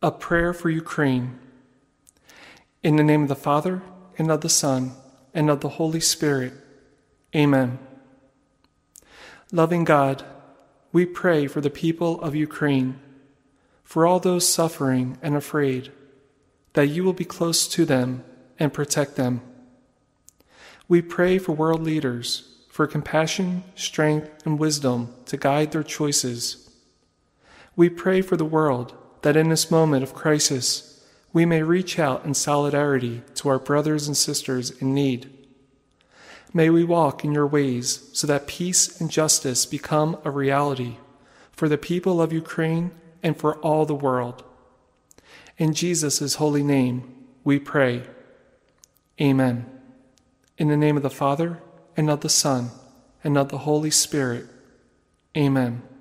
A prayer for Ukraine. In the name of the Father, and of the Son, and of the Holy Spirit. Amen. Loving God, we pray for the people of Ukraine, for all those suffering and afraid, that you will be close to them and protect them. We pray for world leaders, for compassion, strength, and wisdom to guide their choices. We pray for the world, that in this moment of crisis, we may reach out in solidarity to our brothers and sisters in need. May we walk in your ways so that peace and justice become a reality for the people of Ukraine and for all the world. In Jesus' holy name, we pray. Amen. In the name of the Father, and of the Son, and of the Holy Spirit. Amen.